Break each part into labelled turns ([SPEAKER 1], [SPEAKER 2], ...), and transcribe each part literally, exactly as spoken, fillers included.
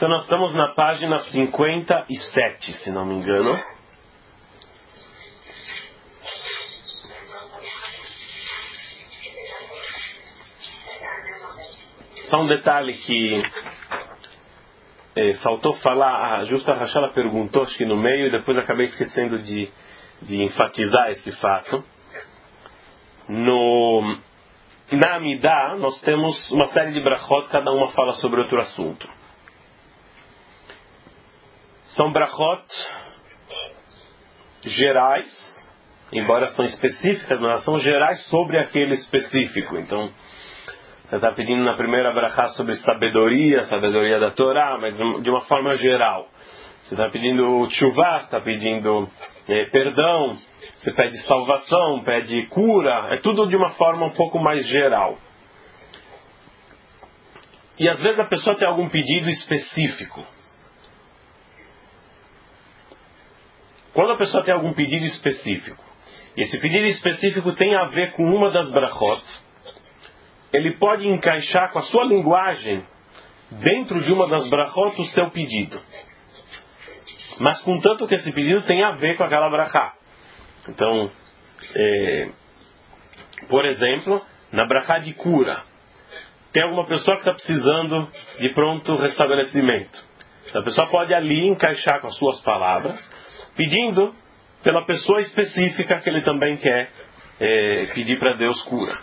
[SPEAKER 1] Então nós estamos na página cinquenta e sete, se não me engano. Só um detalhe que é, faltou falar, a Justa Rachala perguntou, acho que no meio, e depois acabei esquecendo de, de enfatizar esse fato. No, na Amidah, nós temos uma série de brachot, cada uma fala sobre outro assunto. São brachot gerais, embora são específicas, mas são gerais sobre aquele específico. Então, você está pedindo na primeira brachá sobre sabedoria, sabedoria da Torá, mas de uma forma geral. Você está pedindo tshuvá, você está pedindo eh, perdão, você pede salvação, pede cura, é tudo de uma forma um pouco mais geral. E às vezes a pessoa tem algum pedido específico. Quando a pessoa tem algum pedido específico, e esse pedido específico tem a ver com uma das brachot, ele pode encaixar com a sua linguagem dentro de uma das brachot o seu pedido. Mas contanto que esse pedido tem a ver com aquela brachá. Então, é, por exemplo, na brachá de cura, tem alguma pessoa que está precisando de pronto restabelecimento. Então a pessoa pode ali encaixar com as suas palavras, pedindo pela pessoa específica que ele também quer é, pedir para Deus cura.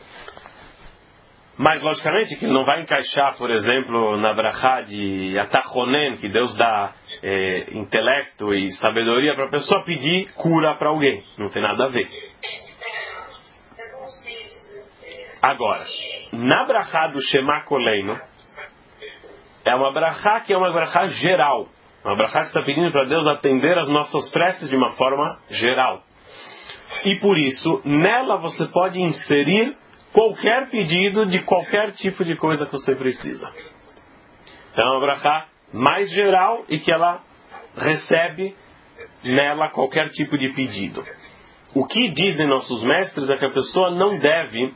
[SPEAKER 1] Mas, logicamente, que ele não vai encaixar, por exemplo, na brachá de Atachonen, que Deus dá é, intelecto e sabedoria para a pessoa pedir cura para alguém. Não tem nada a ver. Agora, na brachá do Shema Koleinu, é uma brachá que é uma brachá geral. Uma brachá que está pedindo para Deus atender as nossas preces de uma forma geral. E por isso, nela você pode inserir qualquer pedido de qualquer tipo de coisa que você precisa. Então é uma brachá mais geral e que ela recebe nela qualquer tipo de pedido. O que dizem nossos mestres é que a pessoa não deve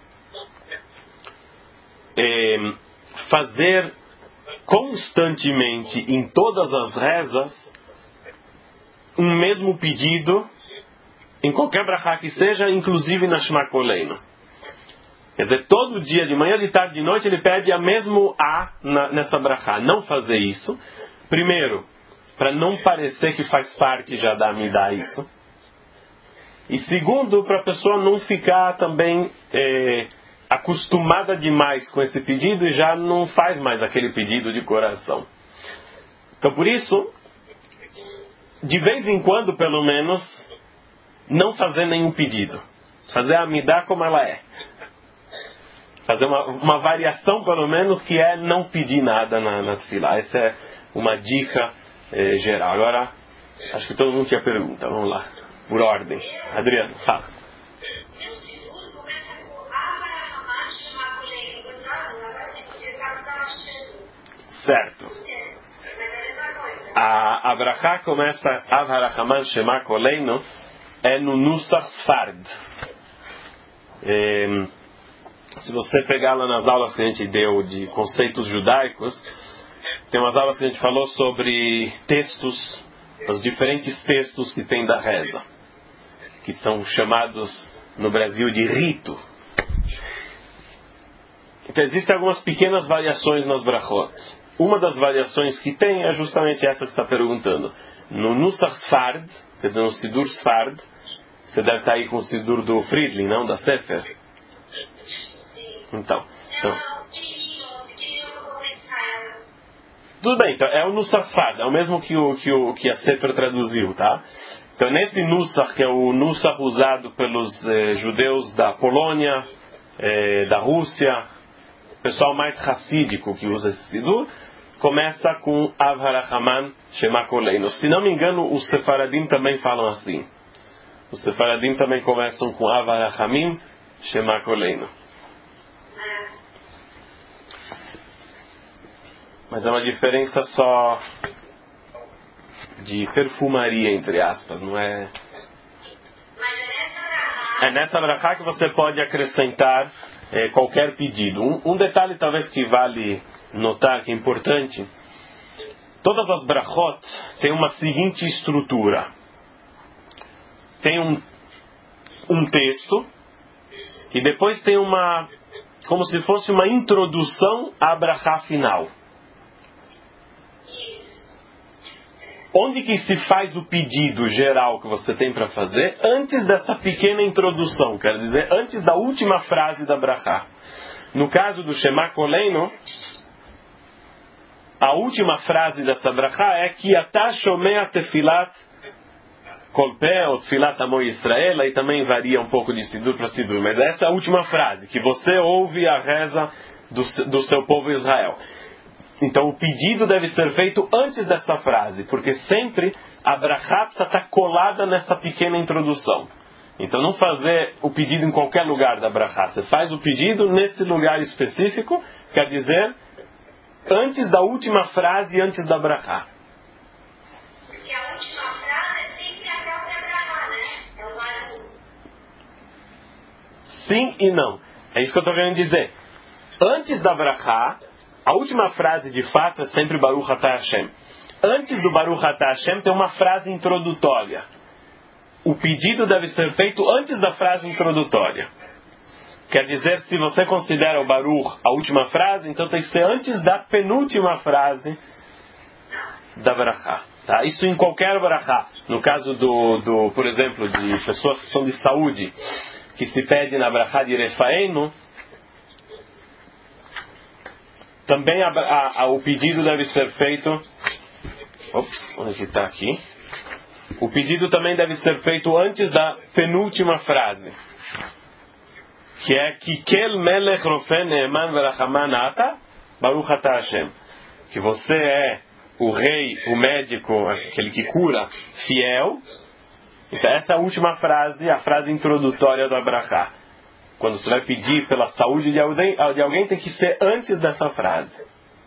[SPEAKER 1] é, fazer constantemente em todas as rezas um mesmo pedido em qualquer brachá que seja, inclusive na Shema Koleinu. Quer dizer, todo dia, de manhã, de tarde, de noite, ele pede a mesmo A na, nessa brachá. Não fazer isso. Primeiro, para não parecer que faz parte já da Amidah isso. E segundo, para a pessoa não ficar também é, acostumada demais com esse pedido e já não faz mais aquele pedido de coração. Então, por isso, de vez em quando, pelo menos, não fazer nenhum pedido. Fazer a Amidah como ela é. Fazer uma, uma variação, pelo menos, que é não pedir nada na, na tefilá. Essa é uma dica eh, geral. Agora, acho que todo mundo tinha pergunta. Vamos lá. Por ordem. Adriano, fala. Certo. A, a brachá começa Av Harachaman Shema Koleinu é no Nusach Sfard. É, se você pegar lá nas aulas que a gente deu de conceitos judaicos, tem umas aulas que a gente falou sobre textos, os diferentes textos que tem da reza, que são chamados no Brasil de rito. Então existem algumas pequenas variações nas brachot. Uma das variações que tem é justamente essa que você está perguntando. No Nusach Sfard, quer dizer, no Sidur Sfard, você deve estar aí com o Sidur do Friedlin, não? Da Sefer. Então, então. Tudo bem, então é o Nusach Sfard, é o mesmo que, o, que, o, que a Sefer traduziu, tá? Então nesse Nusach, que é o Nusach usado pelos eh, judeus da Polônia, eh, da Rússia, pessoal mais racídico que usa esse Sidur, começa com Av Harachaman Shema Koleinu. Se não me engano, os Sefaradim também falam assim. Os Sefaradim também começam com Av Harachamim Shema Koleinu. Mas é uma diferença só de perfumaria, entre aspas, não é? É nessa brachá que você pode acrescentar é, qualquer pedido. Um, um detalhe talvez que vale notar, que é importante, todas as brachot têm uma seguinte estrutura. Tem um, um texto e depois tem uma, como se fosse uma introdução à brachá final. Onde que se faz o pedido geral que você tem para fazer? Antes dessa pequena introdução, quer dizer, antes da última frase da brachá. No caso do Shema Koleinu, a última frase dessa brachá é que Ata shomea tefilat kolpeh ou tefilat amo Israel, e também varia um pouco de sidur para sidur, mas essa é a última frase, que você ouve a reza do, do seu povo Israel. Então o pedido deve ser feito antes dessa frase, porque sempre a brachá precisa estar colada nessa pequena introdução. Então não fazer o pedido em qualquer lugar da brachá, você faz o pedido nesse lugar específico, quer dizer, antes da última frase e antes da brachá.
[SPEAKER 2] Porque a última frase é sempre a própria brachá, né? É o barulho.
[SPEAKER 1] Sim e não. É isso que eu estou querendo dizer. Antes da brachá, a última frase de fato é sempre Baruch Atah Hashem. Antes do Baruch Atah Hashem tem uma frase introdutória. O pedido deve ser feito antes da frase introdutória. Quer dizer, se você considera o Baruch a última frase, então tem que ser antes da penúltima frase da Barachá. Tá? Isso em qualquer Barachá. No caso, do, do, por exemplo, de pessoas que são de saúde, que se pede na Barachá de Refaenu, também a, a, a, o pedido deve ser feito... Ops, onde que está aqui? O pedido também deve ser feito antes da penúltima frase, que é Kikel Melech Rofen Neeman Verachaman Ata Baruch Atah Hashem, que você é o rei, o médico, aquele que cura, fiel. Então essa é a última frase, a frase introdutória da brachá. Quando você vai pedir pela saúde de alguém, de alguém tem que ser antes dessa frase.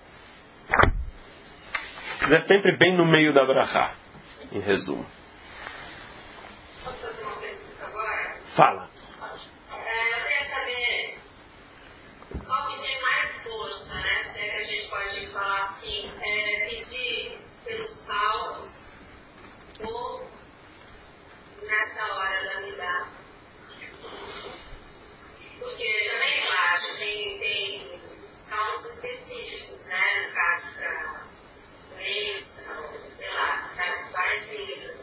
[SPEAKER 1] É sempre bem no meio da brachá, em resumo.
[SPEAKER 2] Posso fazer uma pergunta agora?
[SPEAKER 1] Fala.
[SPEAKER 2] É, eu queria saber qual que tem mais força, né? Se é que a gente pode falar assim, é, pedir pelos salmos ou nessa hora da midá. Porque também eu acho, tem, tem salmos específicos, né? No caso para reis, sei lá, para várias livros.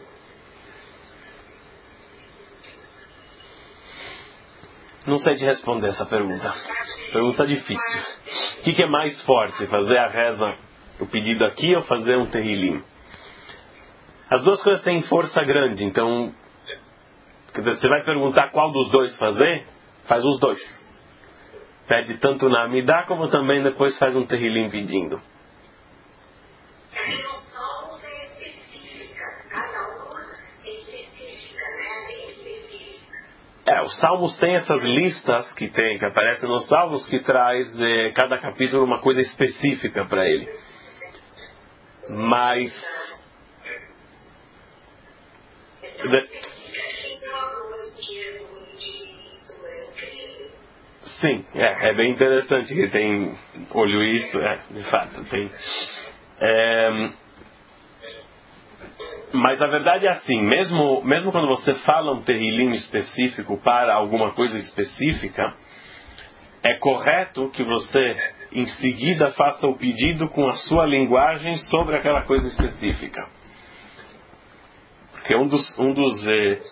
[SPEAKER 1] Não sei te responder essa pergunta. Pergunta difícil. O que, que é mais forte? Fazer a reza, o pedido aqui, ou fazer um Tehillim? As duas coisas têm força grande. Então, quer dizer, você vai perguntar qual dos dois fazer? Faz os dois. Pede tanto na Amidá, como também depois faz um Tehillim pedindo. É, os salmos têm essas listas que tem, que aparecem nos salmos, que traz eh, cada capítulo uma coisa específica para ele. Mas sim, é, é bem interessante que tem olho isso, é, de fato tem. É, mas a verdade é assim, mesmo, mesmo quando você fala um Tehillim específico para alguma coisa específica, é correto que você em seguida faça o pedido com a sua linguagem sobre aquela coisa específica. Porque um dos, um dos, eh,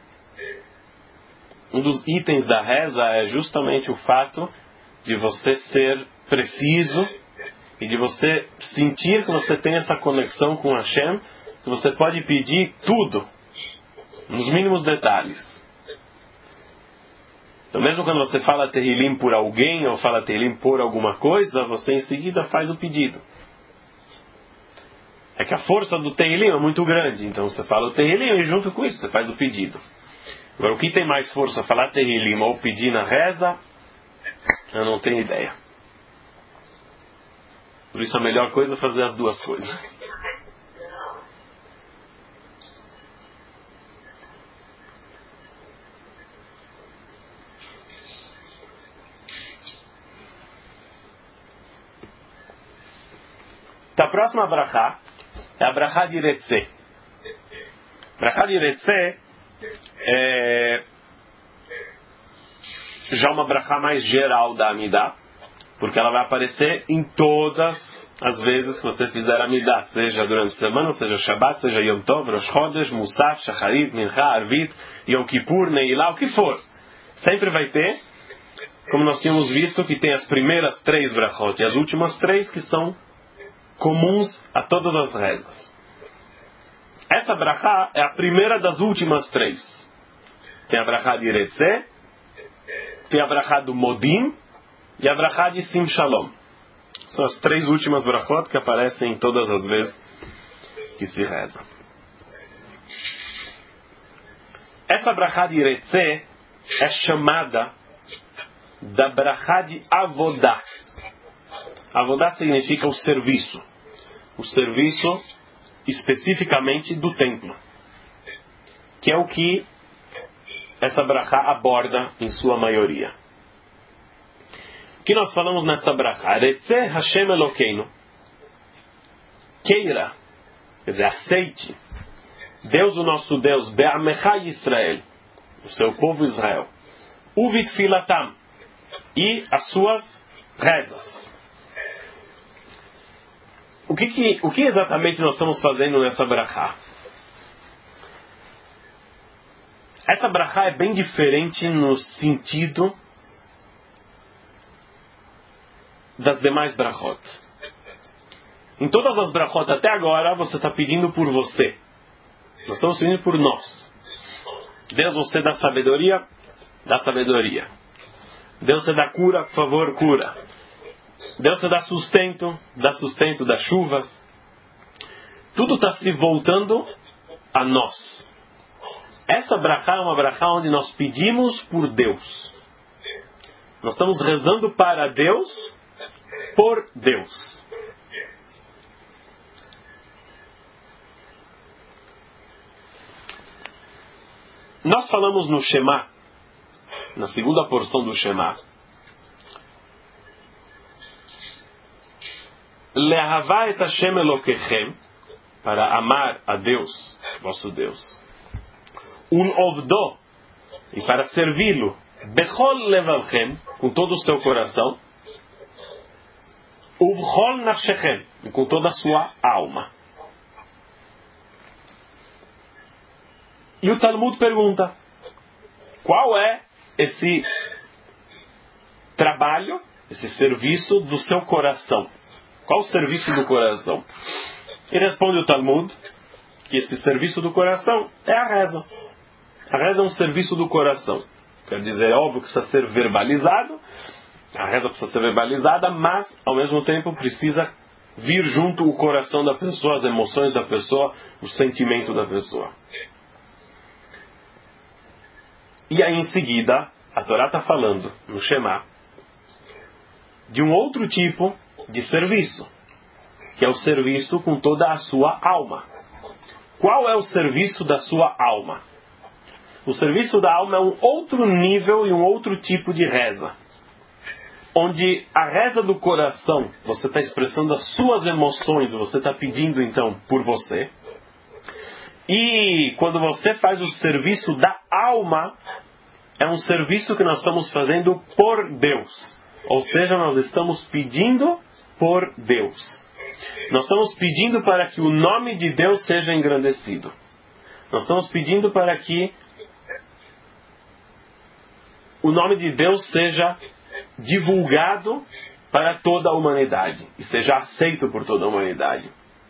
[SPEAKER 1] um dos itens da reza é justamente o fato de você ser preciso e de você sentir que você tem essa conexão com Hashem, que você pode pedir tudo, nos mínimos detalhes. Então mesmo quando você fala Tehillim por alguém ou fala Tehillim por alguma coisa, você em seguida faz o pedido. É que a força do Tehillim é muito grande, então você fala o Tehillim e junto com isso você faz o pedido. Agora o que tem mais força, falar Tehillim ou pedir na reza, eu não tenho ideia. Por isso a melhor coisa é fazer as duas coisas. Da próxima brachá, é a brachá de Retzé. Brachá de Retzé é já uma brachá mais geral da Amidah, porque ela vai aparecer em todas as vezes que você fizer Amidah, seja durante a semana, seja Shabbat, seja Yom Tov, Rosh Chodesh, Musaf, Shacharit, Mincha, Arvit, Yom Kippur, Neilá, o que for. Sempre vai ter, como nós tínhamos visto, que tem as primeiras três brachot e as últimas três que são comuns a todas as rezas. Essa brachá é a primeira das últimas três. Tem a brachá de Retzé, tem a brachá do Modim e a brachá de Sim Shalom. São as três últimas brachot que aparecem todas as vezes que se reza. Essa brachá de Retzé é chamada da brachá de Avodá. Avodá significa o serviço. O serviço especificamente do templo. Que é o que essa brachá aborda em sua maioria. O que nós falamos nesta brachá? Retzé Hashem Elokeinu. Queira, quer dizer, aceite. Deus, o nosso Deus, Be'amecha Yisrael, o seu povo Israel. Uvit Filatam. E as suas rezas. O que, que, o que exatamente nós estamos fazendo nessa brachá? Essa brachá é bem diferente no sentido das demais brachot. Em todas as brachot até agora, você está pedindo por você. Nós estamos pedindo por nós. Deus, você dá sabedoria, dá sabedoria. Deus, você dá cura, por favor, cura. Deus, você dá sustento, dá sustento, dá chuvas. Tudo está se voltando a nós. Essa brachá é uma brachá onde nós pedimos por Deus. Nós estamos rezando para Deus, por Deus. Nós falamos no Shema, na segunda porção do Shema, Lehavá et Hashem Elokechem, para amar a Deus, vosso Deus. Ulovdo, e para servi-lo, Bechol Levavchem, com todo o seu coração. Uvchol Nafshechem, e com toda a sua alma. E o Talmud pergunta, qual é esse trabalho, esse serviço do seu coração? Qual o serviço do coração? E responde o Talmud que esse serviço do coração é a reza. A reza é um serviço do coração. Quer dizer, é óbvio que precisa ser verbalizado, a reza precisa ser verbalizada, mas ao mesmo tempo precisa vir junto o coração da pessoa, as emoções da pessoa, o sentimento da pessoa. E aí em seguida, a Torá está falando no Shema de um outro tipo de serviço, que é o serviço com toda a sua alma. Qual é o serviço da sua alma? O serviço da alma é um outro nível e um outro tipo de reza, onde a reza do coração, você está expressando as suas emoções, você está pedindo então por você, e quando você faz o serviço da alma, é um serviço que nós estamos fazendo por Deus. Ou seja, nós estamos pedindo por Deus. Nós estamos pedindo para que o nome de Deus seja engrandecido. Nós estamos pedindo para que o nome de Deus seja divulgado para toda a humanidade e seja aceito por toda a humanidade.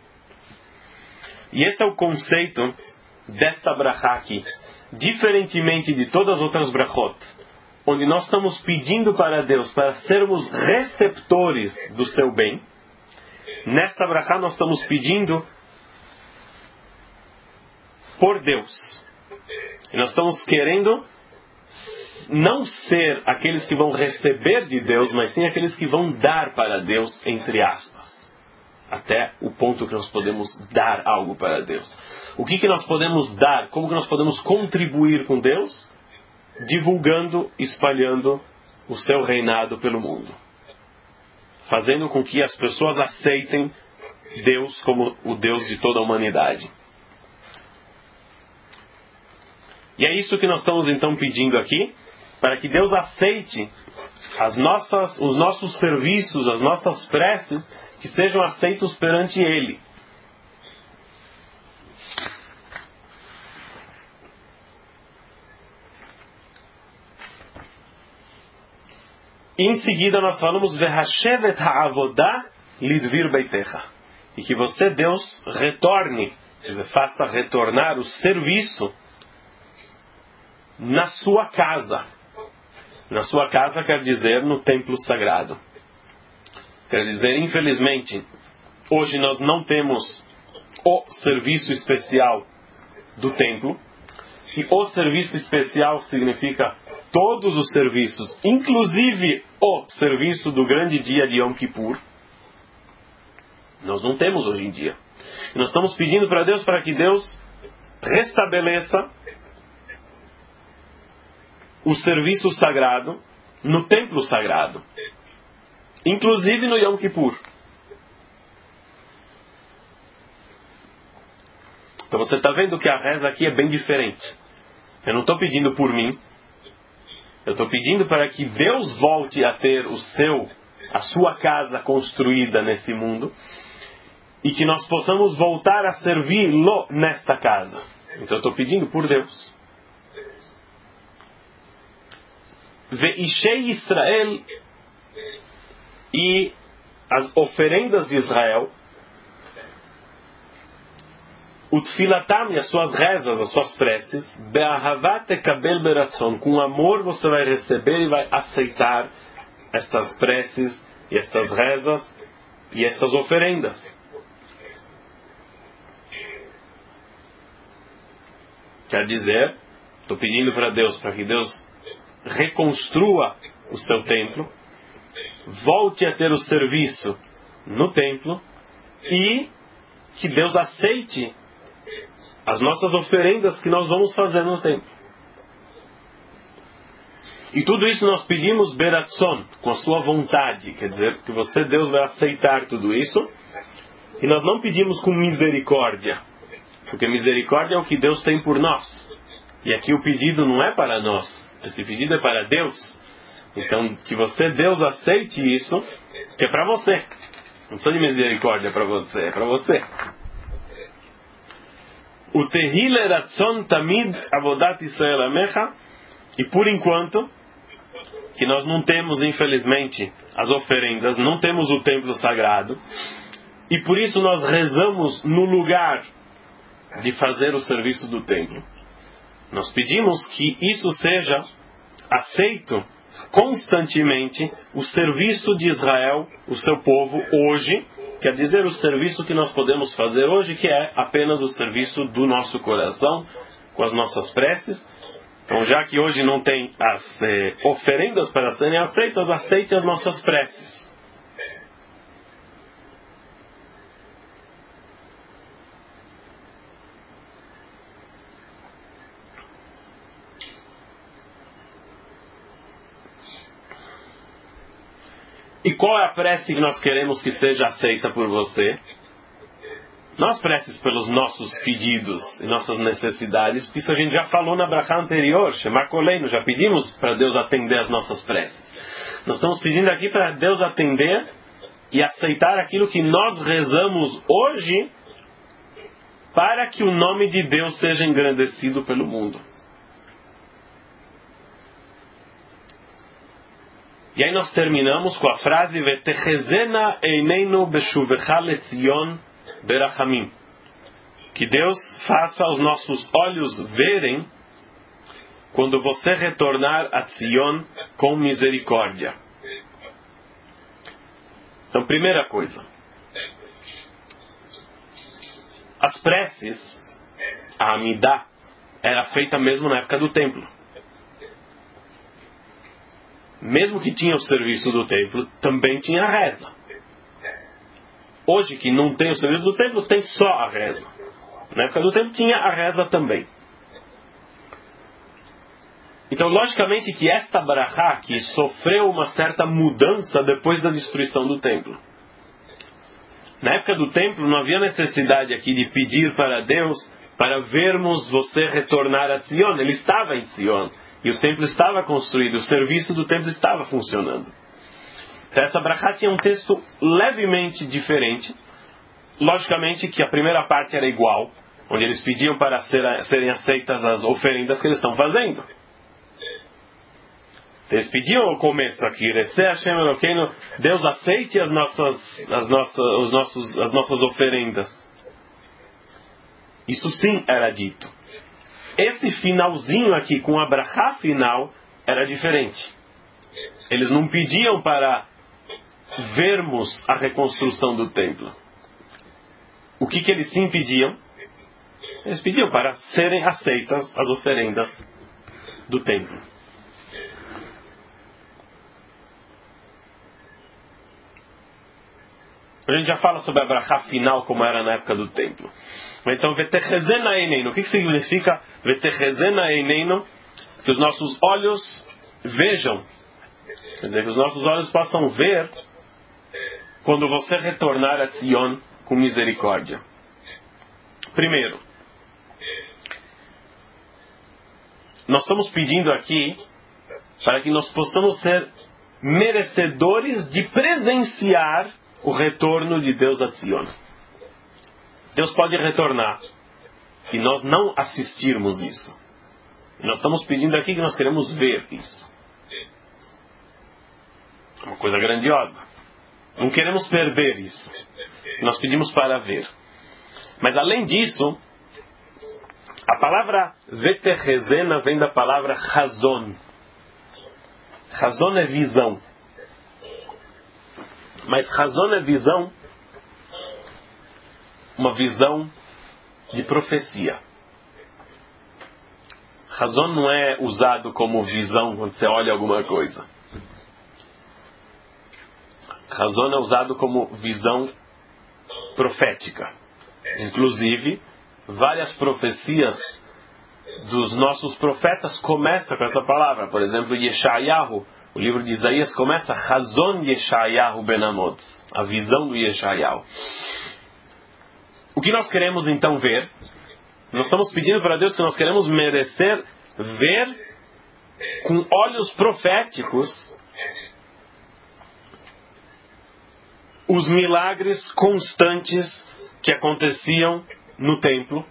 [SPEAKER 1] E esse é o conceito desta brachá aqui. Diferentemente de todas as outras brachot, onde nós estamos pedindo para Deus para sermos receptores do seu bem, nesta brachá nós estamos pedindo por Deus. E nós estamos querendo não ser aqueles que vão receber de Deus, mas sim aqueles que vão dar para Deus, entre aspas. Até o ponto que nós podemos dar algo para Deus. O que, que nós podemos dar? Como que nós podemos contribuir com Deus? Divulgando, espalhando o seu reinado pelo mundo. Fazendo com que as pessoas aceitem Deus como o Deus de toda a humanidade. E é isso que nós estamos então pedindo aqui, para que Deus aceite as nossas, os nossos serviços, as nossas preces, que sejam aceitos perante Ele. E em seguida nós falamos Vehashevet ha'avodah lidvir beitecha. E que você, Deus, retorne, faça retornar o serviço na sua casa. Na sua casa quer dizer no templo sagrado. Quer dizer, infelizmente, hoje nós não temos o serviço especial do templo. E o serviço especial significa todos os serviços, inclusive o serviço do grande dia de Yom Kippur. Nós não temos hoje em dia. E nós estamos pedindo para Deus para que Deus restabeleça o serviço sagrado no templo sagrado, inclusive no Yom Kippur. Então você está vendo que a reza aqui é bem diferente. Eu não estou pedindo por mim. Eu estou pedindo para que Deus volte a ter o seu, a sua casa construída nesse mundo e que nós possamos voltar a servi-lo nesta casa. Então eu estou pedindo por Deus. Veishei Israel, e as oferendas de Israel, Utfilatam, e as suas rezas, as suas preces, Be'ahavat tekabel beratzon, com amor você vai receber e vai aceitar estas preces e estas rezas e estas oferendas. Quer dizer, estou pedindo para Deus, para que Deus reconstrua o seu templo, volte a ter o serviço no templo e que Deus aceite as nossas oferendas que nós vamos fazer no templo. E tudo isso nós pedimos beratzon, com a sua vontade, quer dizer, que você, Deus, vai aceitar tudo isso, e nós não pedimos com misericórdia, porque misericórdia é o que Deus tem por nós, e aqui o pedido não é para nós, esse pedido é para Deus. Então, que você, Deus, aceite isso, que é para você. Não precisa de misericórdia para você, é para você. O tehil eratzon tamid avodat Israel amecha. E por enquanto, que nós não temos, infelizmente, as oferendas, não temos o templo sagrado, e por isso nós rezamos no lugar de fazer o serviço do templo. Nós pedimos que isso seja aceito constantemente, o serviço de Israel, o seu povo, hoje, quer dizer, o serviço que nós podemos fazer hoje, que é apenas o serviço do nosso coração, com as nossas preces. Então, já que hoje não tem as eh, oferendas para serem aceitas, aceite as nossas preces. E qual é a prece que nós queremos que seja aceita por você? Nós preces pelos nossos pedidos e nossas necessidades, porque isso a gente já falou na brachá anterior, Shema Koleinu, já pedimos para Deus atender as nossas preces. Nós estamos pedindo aqui para Deus atender e aceitar aquilo que nós rezamos hoje, para que o nome de Deus seja engrandecido pelo mundo. E aí nós terminamos com a frase Vetechezena eineinu beshuvecha letzion berachamim. Que Deus faça os nossos olhos verem quando você retornar a Tzion com misericórdia. Então, primeira coisa. As preces, a Amidah, era feita mesmo na época do templo. Mesmo que tinha o serviço do templo, também tinha a reza. Hoje, que não tem o serviço do templo, tem só a reza. Na época do templo tinha a reza também. Então, logicamente que esta brachá que sofreu uma certa mudança depois da destruição do templo. Na época do templo não havia necessidade aqui de pedir para Deus para vermos você retornar a Tzion. Ele estava em Tzion. E o templo estava construído. O serviço do templo estava funcionando. Então essa brachá tinha um texto levemente diferente. Logicamente que a primeira parte era igual. Onde eles pediam para ser, serem aceitas as oferendas que eles estão fazendo. Eles pediam ao começo aqui, Deus aceite as nossas, as nossas, os nossos, as nossas oferendas. Isso sim era dito. Esse finalzinho aqui, com a brachá final, era diferente. Eles não pediam para vermos a reconstrução do templo. O que, que eles sim pediam? Eles pediam para serem aceitas as oferendas do templo. A gente já fala sobre a brachá final como era na época do templo. Então, vetechezena eineino. O que significa vetechezena eineino? Que os nossos olhos vejam. Quer dizer, que os nossos olhos possam ver quando você retornar a Tzion com misericórdia. Primeiro, nós estamos pedindo aqui para que nós possamos ser merecedores de presenciar o retorno de Deus a Tzion. Deus pode retornar e nós não assistirmos isso. E nós estamos pedindo aqui que nós queremos ver isso. É uma coisa grandiosa. Não queremos perder isso. Nós pedimos para ver. Mas além disso, a palavra vetechezena vem da palavra chazon. Chazon é visão. Mas razão é visão, uma visão de profecia. Razão não é usado como visão quando você olha alguma coisa. Razão é usado como visão profética. Inclusive, várias profecias dos nossos profetas começam com essa palavra. Por exemplo, Yeshayahu. O livro de Isaías começa Chazon Yeshayahu ben Amoz, a visão do Yeshayahu. O que nós queremos então ver? Nós estamos pedindo para Deus que nós queremos merecer ver com olhos proféticos os milagres constantes que aconteciam no templo.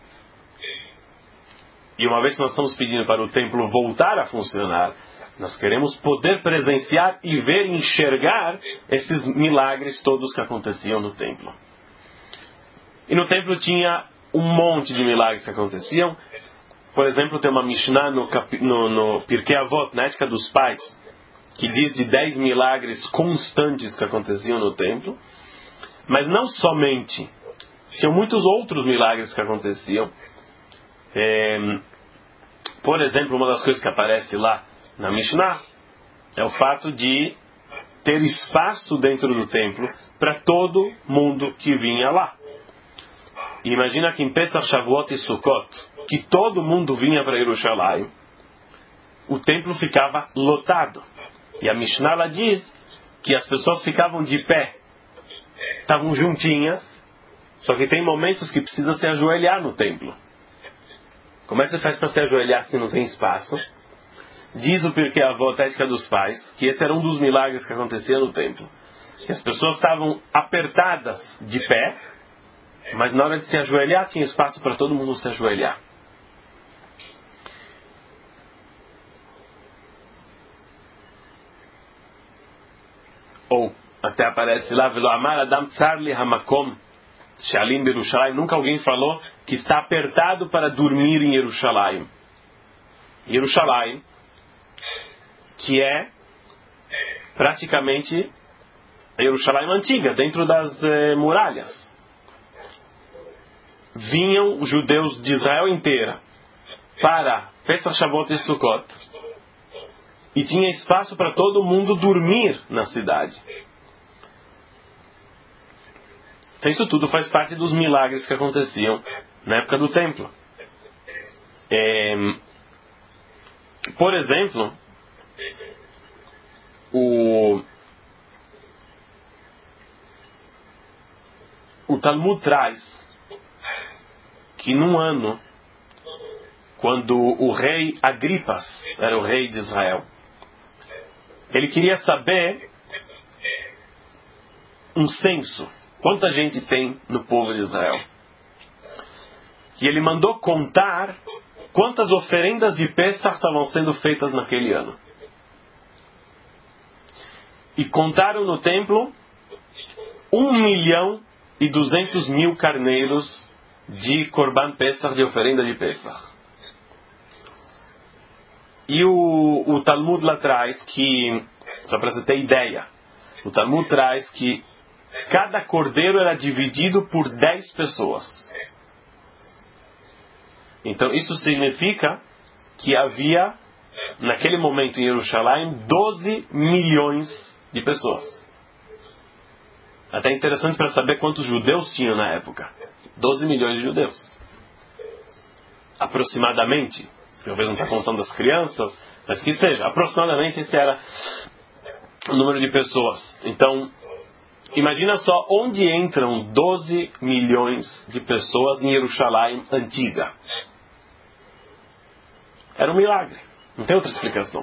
[SPEAKER 1] E uma vez que nós estamos pedindo para o templo voltar a funcionar, nós queremos poder presenciar e ver e enxergar esses milagres todos que aconteciam no templo. E no templo tinha um monte de milagres que aconteciam. Por exemplo, tem uma Mishnah no, no, no Pirkei Avot, na Ética dos Pais, que diz de dez milagres constantes que aconteciam no templo. Mas não somente. Tinham muitos outros milagres que aconteciam. É, por exemplo, uma das coisas que aparece lá na Mishnah é o fato de ter espaço dentro do templo para todo mundo que vinha lá. E imagina que em Pesach, Shavuot e Sukkot, que todo mundo vinha para Jerusalém, o templo ficava lotado. E a Mishnah lá diz que as pessoas ficavam de pé, estavam juntinhas, só que tem momentos que precisa se ajoelhar no templo. Como é que você faz para se ajoelhar se não tem espaço? Diz o Pirkei Avot, a Ética dos Pais, que esse era um dos milagres que acontecia no templo. Que as pessoas estavam apertadas de pé, mas na hora de se ajoelhar tinha espaço para todo mundo se ajoelhar. Ou até aparece lá, Velo amar adam tsar li hamakom shalim Yerushalayim. Nunca alguém falou que está apertado para dormir em Yerushalayim. Yerushalayim, que é praticamente a Yerushalayim antiga, dentro das eh, muralhas. Vinham os judeus de Israel inteira para Pesach, Shavuot e Sukkot, e tinha espaço para todo mundo dormir na cidade. Então isso tudo faz parte dos milagres que aconteciam na época do templo. É, por exemplo, o, o Talmud traz que num ano, quando o rei Agripas era o rei de Israel, ele queria saber um censo, quanta gente tem no povo de Israel. E ele mandou contar quantas oferendas de Pesach estavam sendo feitas naquele ano. E contaram no templo um milhão e duzentos mil carneiros de Korban Pesach, de oferenda de Pesach. E o, o Talmud lá traz que, só para você ter ideia, o Talmud traz que cada cordeiro era dividido por dez pessoas. Então isso significa que havia, naquele momento em Jerusalém, doze milhões de pessoas. Até interessante para saber quantos judeus tinham na época. doze milhões de judeus. Aproximadamente. Talvez não está contando as crianças, mas que seja. Aproximadamente esse era o número de pessoas. Então, imagina só onde entram doze milhões de pessoas em Jerusalém antiga. Era um milagre. Não tem outra explicação.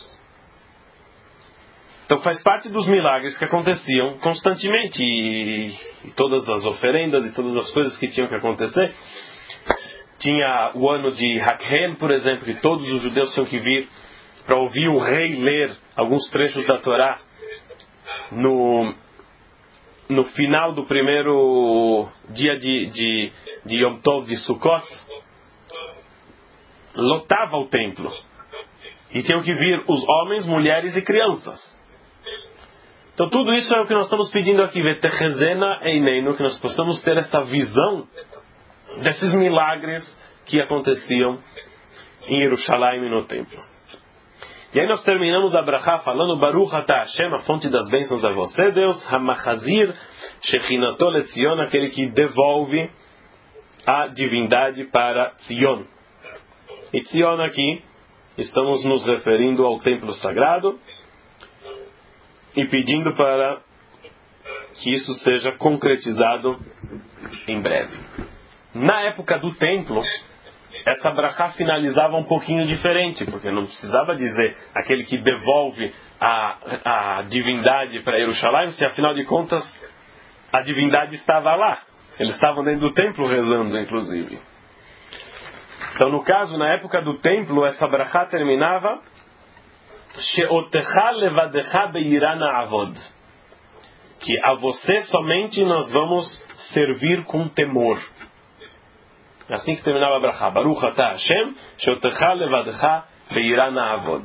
[SPEAKER 1] Então faz parte dos milagres que aconteciam constantemente. E, e todas as oferendas e todas as coisas que tinham que acontecer. Tinha o ano de Hakhel, por exemplo, que todos os judeus tinham que vir para ouvir o rei ler alguns trechos da Torá no, no final do primeiro dia de, de, de Yom Tov, de Sukkot. Lotava o templo. E tinham que vir os homens, mulheres e crianças. Então tudo isso é o que nós estamos pedindo aqui. Vetechezena eineinu, que nós possamos ter essa visão desses milagres que aconteciam em Jerusalém e no templo. E aí nós terminamos a brachá falando Baruch atah Hashem, a fonte das bênçãos a você, Deus, Hamachazir Shechinato leTzion, aquele que devolve a divindade para Tzion. E Tzion aqui, estamos nos referindo ao templo sagrado e pedindo para que isso seja concretizado em breve. Na época do templo, essa brachá finalizava um pouquinho diferente, porque não precisava dizer aquele que devolve a, a divindade para Jerusalém, se afinal de contas a divindade estava lá. Eles estavam dentro do templo rezando, inclusive. Então, no caso, na época do templo, essa brachá terminava Sheotecha levadecha beirana avod, que a você somente nós vamos servir com temor. Assim que terminava a brachá. Baruch atah Hashem, sheotecha levadecha beirana avod.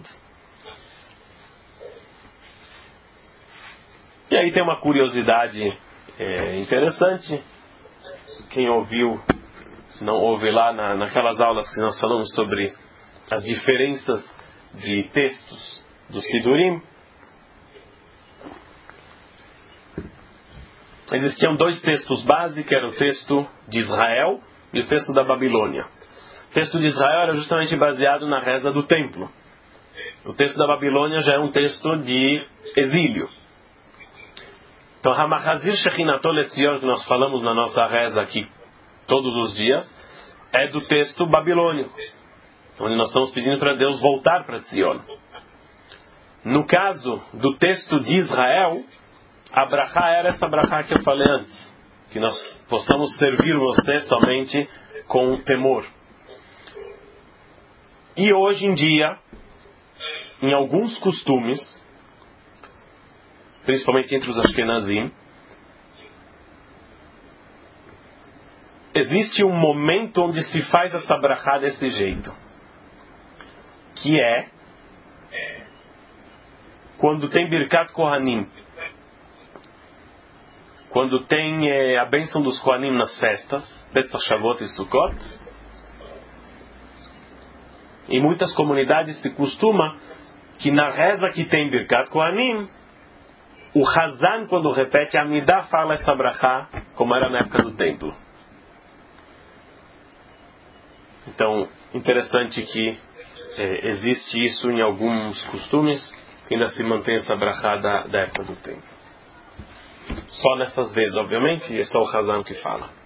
[SPEAKER 1] E aí tem uma curiosidade é, interessante. Quem ouviu, se não ouve lá na, naquelas aulas que nós falamos sobre as diferenças de textos do Sidurim, existiam dois textos básicos, que era o texto de Israel e o texto da Babilônia. O texto de Israel era justamente baseado na reza do templo. O texto da Babilônia já é um texto de exílio. Então, Hamachazir Shechinato leTzion, que nós falamos na nossa reza aqui todos os dias, é do texto babilônico, onde nós estamos pedindo para Deus voltar para Tzion. No caso do texto de Israel, a brachá era essa brachá que eu falei antes, que nós possamos servir você somente com temor. E hoje em dia, em alguns costumes, principalmente entre os Ashkenazim, existe um momento onde se faz essa brachá desse jeito, que é quando tem Birkat Kohanim, quando tem é, a bênção dos Kohanim nas festas, Pesach, Shavuot e Sukkot. Em muitas comunidades se costuma que na reza que tem Birkat Kohanim, o Hazan, quando repete a Amidah, fala essa brachá, como era na época do templo. Então, interessante que é, existe isso em alguns costumes, que ainda se mantém essa brachá da, da época do templo. Só nessas vezes, obviamente, e é só o Hazan que fala.